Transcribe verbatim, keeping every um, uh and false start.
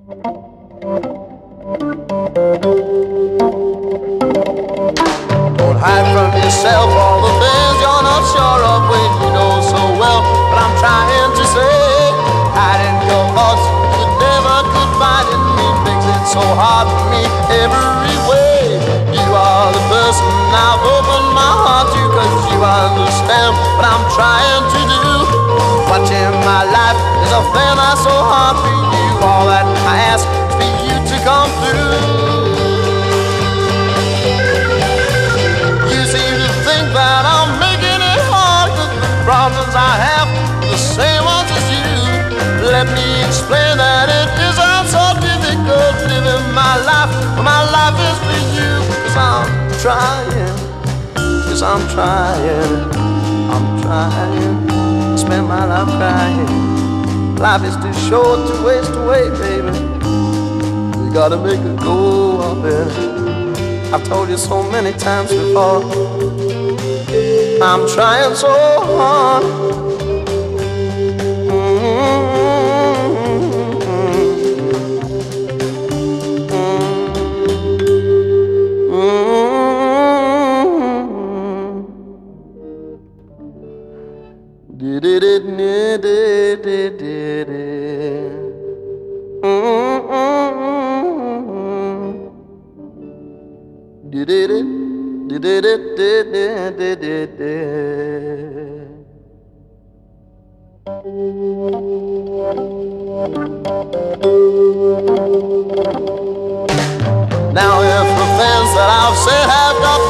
Don't hide from yourself all the things you're not sure of when you know so well. But I'm trying to say, hiding your thoughts, you never could find in me, makes it so hard for me every way. You are the person I've opened my heart to, cause you understand what I'm trying to do. Watching my life is a thing that's so hard for you. All that I ask is for you to come through. You seem to think that I'm making it hard, cause the problems I have are the same ones as you. Let me explain that it isn't so difficult living my life, but my life is for you. Cause I'm trying, cause I'm trying, I'm trying. I spend my life crying. Life is too short to waste away, baby. We gotta make a go of it. I've told you so many times before, I'm trying so hard. Mm-hmm. Did it, did it, did it, did it. Did it, did it, did it, did it, did it. Now if the things that I've said have got